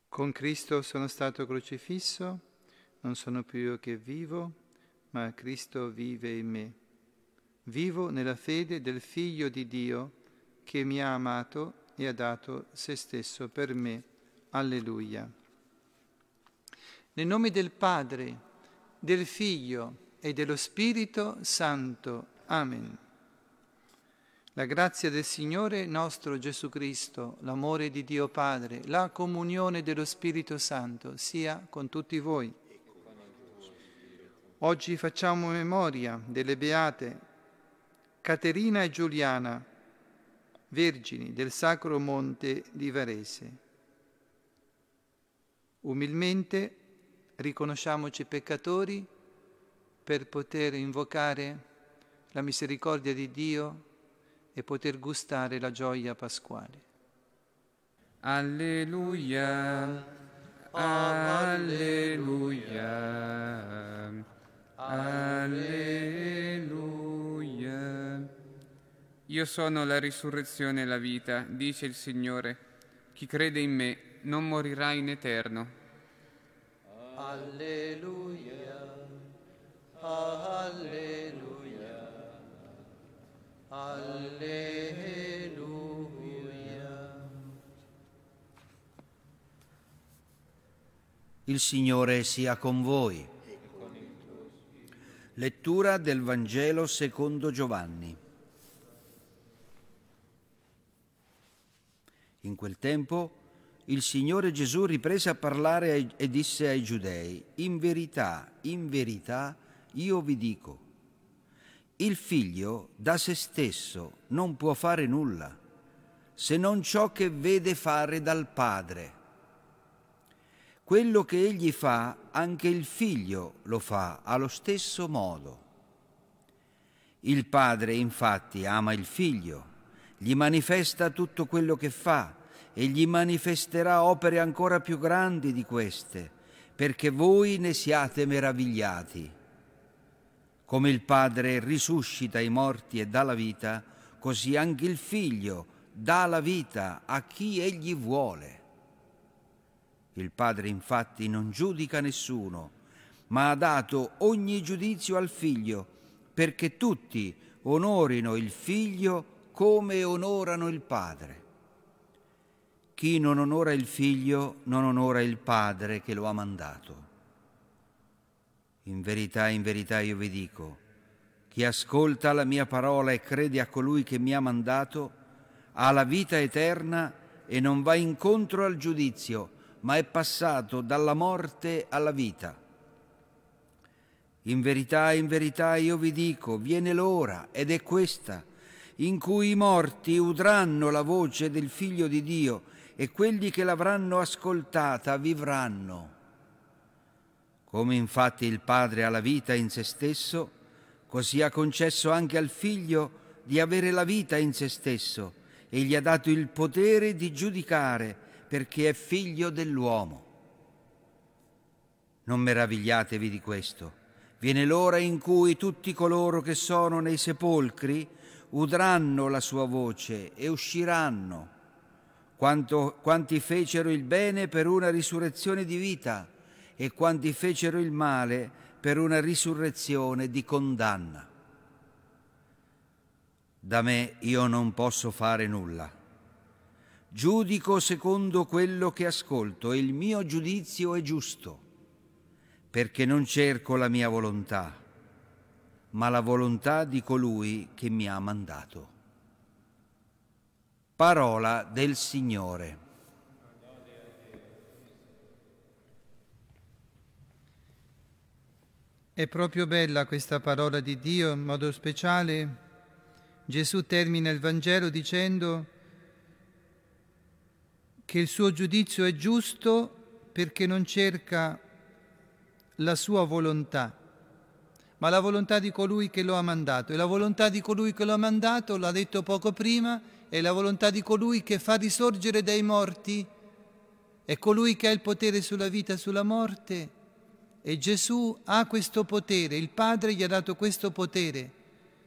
Con Cristo sono stato crocifisso, non sono più io che vivo, ma Cristo vive in me. Vivo nella fede del Figlio di Dio che mi ha amato e ha dato se stesso per me. Alleluia. Nel nome del Padre, del Figlio e dello Spirito Santo. Amen. La grazia del Signore nostro Gesù Cristo, l'amore di Dio Padre, la comunione dello Spirito Santo sia con tutti voi. Oggi facciamo memoria delle beate Caterina e Giuliana, vergini del Sacro Monte di Varese. Umilmente riconosciamoci peccatori per poter invocare la misericordia di Dio e poter gustare la gioia pasquale. Alleluia, alleluia, alleluia. Io sono la risurrezione e la vita, dice il Signore. Chi crede in me non morirà in eterno. Alleluia, alleluia, alleluia. Il Signore sia con voi. Lettura del Vangelo secondo Giovanni. In quel tempo il Signore Gesù riprese a parlare e disse ai Giudei: in verità, io vi dico, il Figlio da se stesso non può fare nulla, se non ciò che vede fare dal Padre. Quello che egli fa, anche il Figlio lo fa allo stesso modo. Il Padre, infatti, ama il Figlio, gli manifesta tutto quello che fa e gli manifesterà opere ancora più grandi di queste, perché voi ne siate meravigliati. Come il Padre risuscita i morti e dà la vita, così anche il Figlio dà la vita a chi egli vuole. Il Padre infatti non giudica nessuno, ma ha dato ogni giudizio al Figlio, perché tutti onorino il Figlio come onorano il Padre. Chi non onora il Figlio non onora il Padre che lo ha mandato. In verità io vi dico, chi ascolta la mia parola e crede a colui che mi ha mandato, ha la vita eterna e non va incontro al giudizio, ma è passato dalla morte alla vita. In verità io vi dico, viene l'ora, ed è questa, in cui i morti udranno la voce del Figlio di Dio e quelli che l'avranno ascoltata vivranno. Come infatti il Padre ha la vita in se stesso, così ha concesso anche al Figlio di avere la vita in se stesso e gli ha dato il potere di giudicare, perché è figlio dell'uomo. Non meravigliatevi di questo. Viene l'ora in cui tutti coloro che sono nei sepolcri udranno la sua voce e usciranno. Quanti fecero il bene per una risurrezione di vita e quanti fecero il male per una risurrezione di condanna. Da me io non posso fare nulla. Giudico secondo quello che ascolto e il mio giudizio è giusto, perché non cerco la mia volontà, ma la volontà di colui che mi ha mandato. Parola del Signore. È proprio bella questa parola di Dio, in modo speciale Gesù termina il Vangelo dicendo che il suo giudizio è giusto perché non cerca la sua volontà, ma la volontà di colui che lo ha mandato. E la volontà di colui che lo ha mandato, l'ha detto poco prima, è la volontà di colui che fa risorgere dai morti, è colui che ha il potere sulla vita e sulla morte. E Gesù ha questo potere, il Padre gli ha dato questo potere.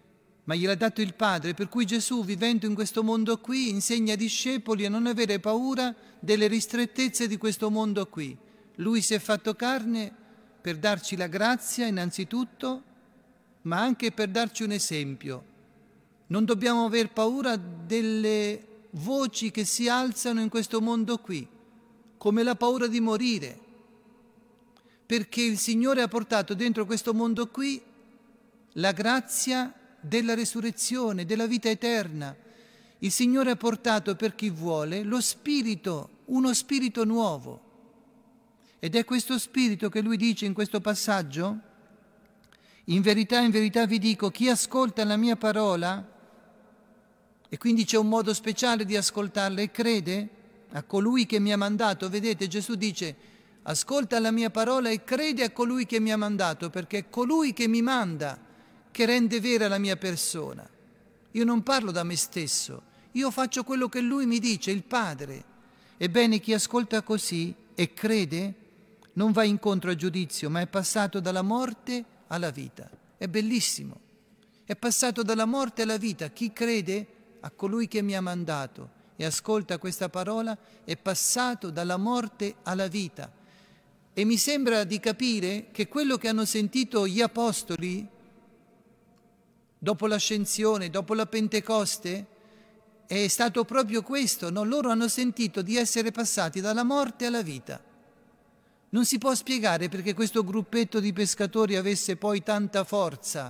ma gliel'ha dato il Padre, per cui Gesù, vivendo in questo mondo qui, insegna ai discepoli a non avere paura delle ristrettezze di questo mondo qui. Lui si è fatto carne per darci la grazia innanzitutto, ma anche per darci un esempio. Non dobbiamo aver paura delle voci che si alzano in questo mondo qui, come la paura di morire, perché il Signore ha portato dentro questo mondo qui la grazia della resurrezione, della vita eterna. Il Signore ha portato per chi vuole lo spirito, uno spirito nuovo. Ed è questo spirito che lui dice in questo passaggio: in verità vi dico, chi ascolta la mia parola, e quindi c'è un modo speciale di ascoltarla, e crede a colui che mi ha mandato. Vedete, Gesù dice: ascolta la mia parola e crede a colui che mi ha mandato, perché è colui che mi manda che rende vera la mia persona. Io non parlo da me stesso, io faccio quello che lui mi dice, il Padre. Ebbene, chi ascolta così e crede non va incontro a giudizio, ma è passato dalla morte alla vita. È bellissimo. È passato dalla morte alla vita. Chi crede a colui che mi ha mandato e ascolta questa parola è passato dalla morte alla vita. E mi sembra di capire che quello che hanno sentito gli apostoli dopo l'ascensione, dopo la Pentecoste, è stato proprio questo, no? Loro hanno sentito di essere passati dalla morte alla vita. Non si può spiegare perché questo gruppetto di pescatori avesse poi tanta forza.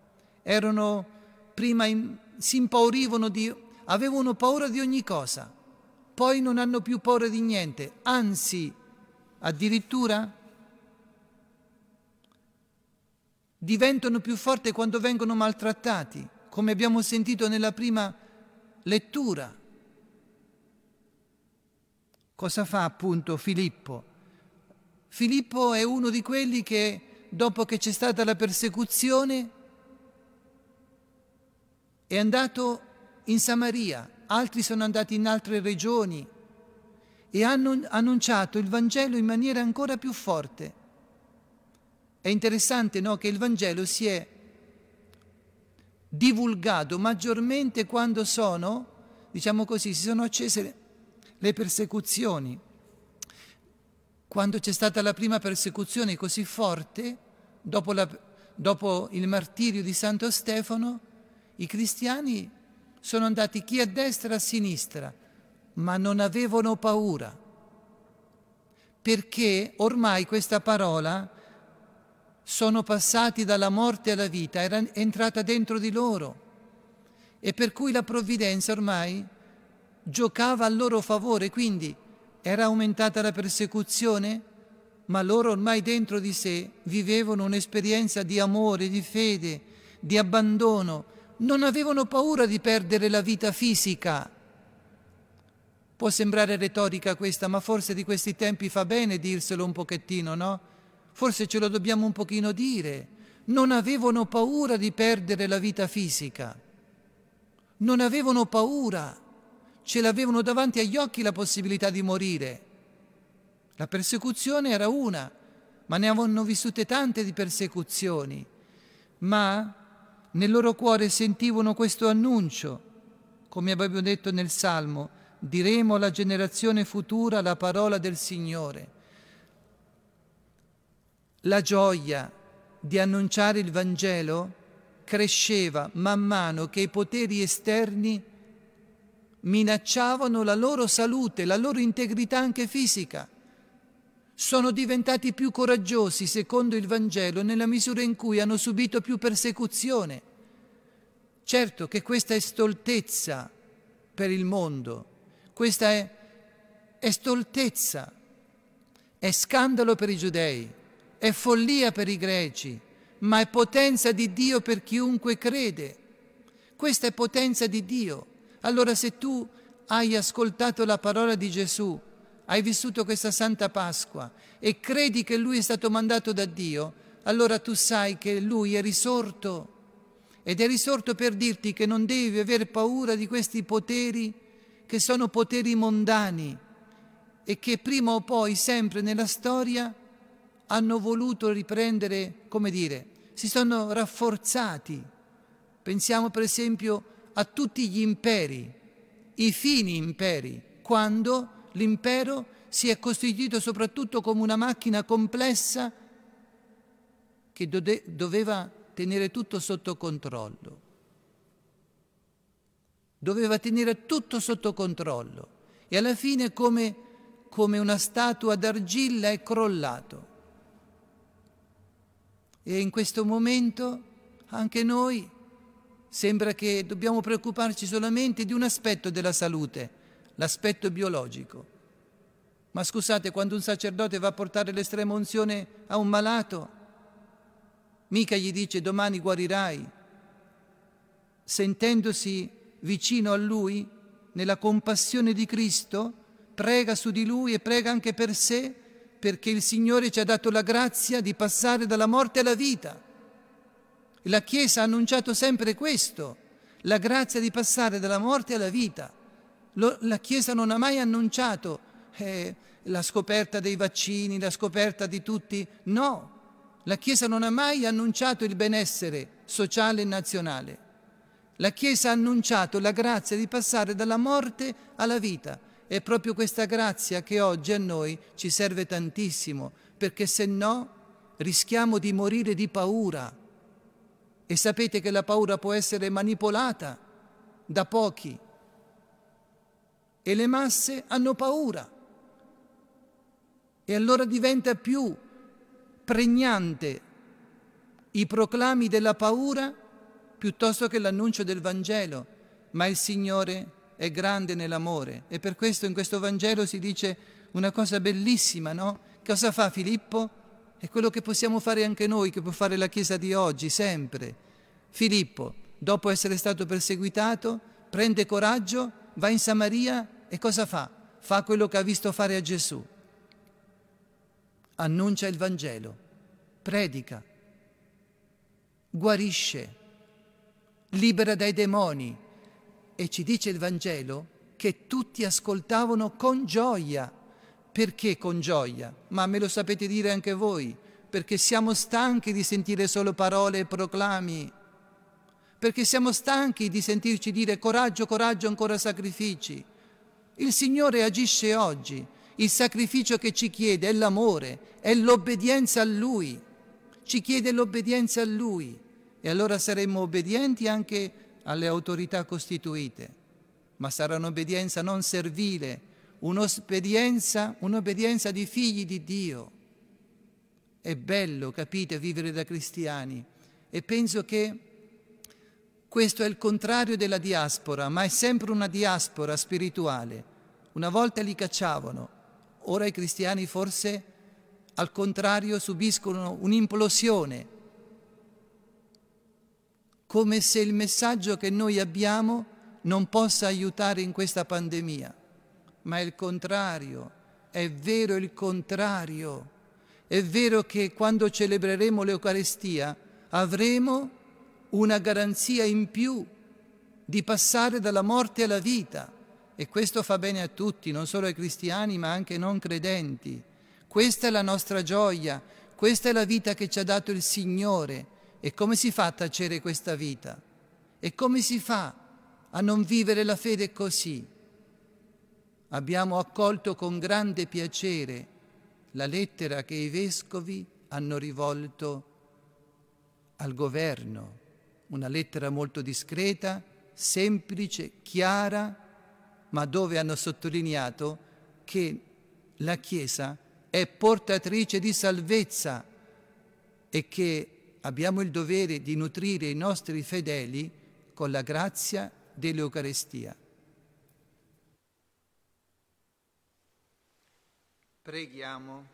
Si impaurivano, avevano paura di ogni cosa, poi non hanno più paura di niente, anzi, addirittura diventano più forti quando vengono maltrattati, come abbiamo sentito nella prima lettura. Cosa fa appunto Filippo? Filippo è uno di quelli che, dopo che c'è stata la persecuzione, è andato in Samaria, altri sono andati in altre regioni e hanno annunciato il Vangelo in maniera ancora più forte. È interessante, no, che il Vangelo si è divulgato maggiormente quando si sono accese le persecuzioni. Quando c'è stata la prima persecuzione così forte, dopo il martirio di Santo Stefano, i cristiani sono andati chi a destra e a sinistra, ma non avevano paura, perché ormai questa parola, sono passati dalla morte alla vita, era entrata dentro di loro, e per cui la provvidenza ormai giocava a loro favore, quindi era aumentata la persecuzione, ma loro ormai dentro di sé vivevano un'esperienza di amore, di fede, di abbandono. Non avevano paura di perdere la vita fisica. Può sembrare retorica questa, ma forse di questi tempi fa bene dirselo un pochettino, no? Forse ce lo dobbiamo un pochino dire. Non avevano paura di perdere la vita fisica. Non avevano paura. Ce l'avevano davanti agli occhi la possibilità di morire. La persecuzione era una, ma ne avevano vissute tante di persecuzioni. Ma nel loro cuore sentivano questo annuncio, come abbiamo detto nel Salmo: diremo alla generazione futura la parola del Signore. La gioia di annunciare il Vangelo cresceva man mano che i poteri esterni minacciavano la loro salute, la loro integrità anche fisica. Sono diventati più coraggiosi, secondo il Vangelo, nella misura in cui hanno subito più persecuzione. Certo che questa è stoltezza per il mondo, questa è stoltezza, è scandalo per i giudei, è follia per i greci, ma è potenza di Dio per chiunque crede. Questa è potenza di Dio. Allora, se tu hai ascoltato la parola di Gesù, hai vissuto questa Santa Pasqua e credi che Lui è stato mandato da Dio, allora tu sai che Lui è risorto, ed è risorto per dirti che non devi aver paura di questi poteri che sono poteri mondani e che prima o poi, sempre nella storia, hanno voluto riprendere, si sono rafforzati Pensiamo per esempio a tutti gli imperi, i fini imperi, quando l'impero si è costituito soprattutto come una macchina complessa che doveva tenere tutto sotto controllo. Doveva tenere tutto sotto controllo e alla fine come una statua d'argilla è crollato. E in questo momento anche noi sembra che dobbiamo preoccuparci solamente di un aspetto della salute, l'aspetto biologico. Ma scusate, quando un sacerdote va a portare l'estrema unzione a un malato, mica gli dice domani guarirai, sentendosi vicino a lui, nella compassione di Cristo, prega su di lui e prega anche per sé, perché il Signore ci ha dato la grazia di passare dalla morte alla vita. La Chiesa ha annunciato sempre questo, la grazia di passare dalla morte alla vita. La Chiesa non ha mai annunciato la scoperta dei vaccini, la scoperta di tutti. No, la Chiesa non ha mai annunciato il benessere sociale e nazionale. La Chiesa ha annunciato la grazia di passare dalla morte alla vita. È proprio questa grazia che oggi a noi ci serve tantissimo, perché se no rischiamo di morire di paura. E sapete che la paura può essere manipolata da pochi. E le masse hanno paura. E allora diventa più pregnante i proclami della paura piuttosto che l'annuncio del Vangelo, ma il Signore è grande nell'amore e per questo in questo Vangelo si dice una cosa bellissima, no? Cosa fa Filippo? È quello che possiamo fare anche noi, che può fare la Chiesa di oggi, sempre. Filippo, dopo essere stato perseguitato, prende coraggio, va in Samaria e cosa fa? Fa quello che ha visto fare a Gesù. Annuncia il Vangelo, predica, guarisce, libera dai demoni e ci dice il Vangelo che tutti ascoltavano con gioia. Perché con gioia? Ma me lo sapete dire anche voi, perché siamo stanchi di sentire solo parole e proclami, perché siamo stanchi di sentirci dire coraggio, coraggio, ancora sacrifici. Il Signore agisce oggi, il sacrificio che ci chiede è l'amore, è l'obbedienza a Lui, ci chiede l'obbedienza a Lui e allora saremo obbedienti anche alle autorità costituite, ma sarà un'obbedienza non servile, un'obbedienza di figli di Dio. È bello, capite, vivere da cristiani e penso che questo è il contrario della diaspora, ma è sempre una diaspora spirituale. Una volta li cacciavano, ora i cristiani forse al contrario subiscono un'implosione, come se il messaggio che noi abbiamo non possa aiutare in questa pandemia. Ma è il contrario, è vero il contrario. È vero che quando celebreremo l'Eucaristia avremo una garanzia in più di passare dalla morte alla vita. E questo fa bene a tutti, non solo ai cristiani ma anche ai non credenti. Questa è la nostra gioia, questa è la vita che ci ha dato il Signore. E come si fa a tacere questa vita? E come si fa a non vivere la fede così? Abbiamo accolto con grande piacere la lettera che i vescovi hanno rivolto al governo, una lettera molto discreta, semplice, chiara, ma dove hanno sottolineato che la Chiesa è portatrice di salvezza e che abbiamo il dovere di nutrire i nostri fedeli con la grazia dell'Eucaristia. Preghiamo.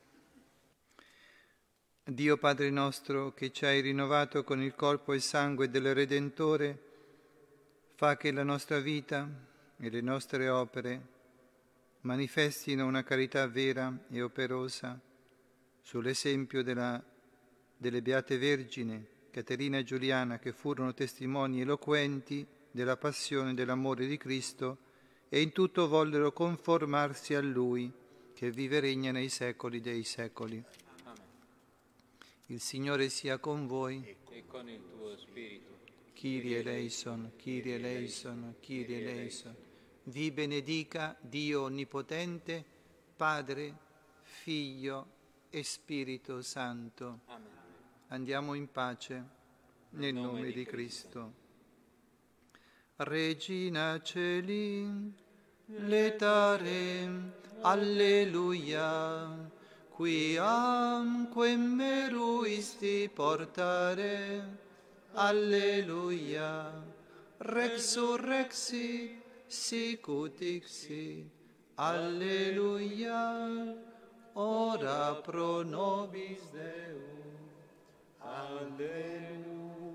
Dio Padre nostro, che ci hai rinnovato con il corpo e il sangue del Redentore, fa che la nostra vita e le nostre opere manifestino una carità vera e operosa sull'esempio delle Beate Vergini, Caterina e Giuliana, che furono testimoni eloquenti della passione e dell'amore di Cristo e in tutto vollero conformarsi a Lui, che vive e regna nei secoli dei secoli. Amen. Il Signore sia con voi e con il tuo spirito. Kyrie eleison, Kyrie eleison, Kyrie eleison. Vi benedica Dio Onnipotente, Padre, Figlio e Spirito Santo. Amen. Andiamo in pace, nel nome di Cristo. Regina Celi, letare, alleluia, quiam meruisti portare, alleluia, resurrexi, sicut dixi, alleluia, ora pro nobis Deum, alleluia.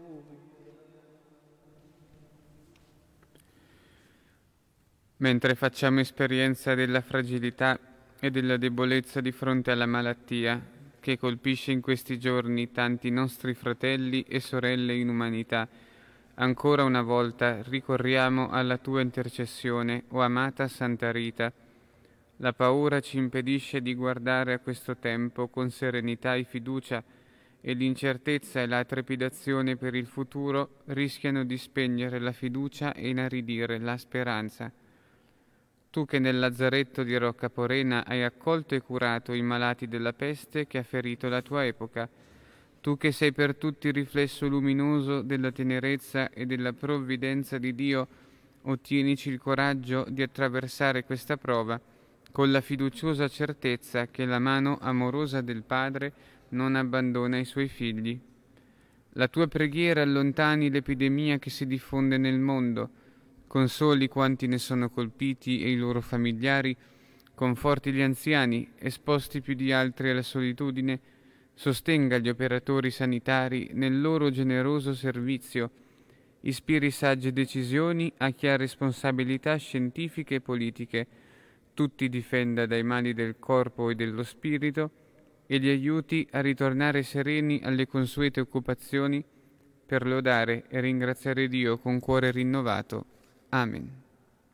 Mentre facciamo esperienza della fragilità e della debolezza di fronte alla malattia che colpisce in questi giorni tanti nostri fratelli e sorelle in umanità, ancora una volta ricorriamo alla tua intercessione, o amata Santa Rita. La paura ci impedisce di guardare a questo tempo con serenità e fiducia, e l'incertezza e la trepidazione per il futuro rischiano di spegnere la fiducia e inaridire la speranza. Tu che nel lazzaretto di Roccaporena hai accolto e curato i malati della peste che ha ferito la tua epoca, tu che sei per tutti il riflesso luminoso della tenerezza e della provvidenza di Dio, ottienici il coraggio di attraversare questa prova con la fiduciosa certezza che la mano amorosa del Padre non abbandona i suoi figli. La tua preghiera allontani l'epidemia che si diffonde nel mondo, consoli quanti ne sono colpiti e i loro familiari, conforti gli anziani, esposti più di altri alla solitudine, sostenga gli operatori sanitari nel loro generoso servizio, ispiri sagge decisioni a chi ha responsabilità scientifiche e politiche, tutti difenda dai mali del corpo e dello spirito e li aiuti a ritornare sereni alle consuete occupazioni per lodare e ringraziare Dio con cuore rinnovato. Amen.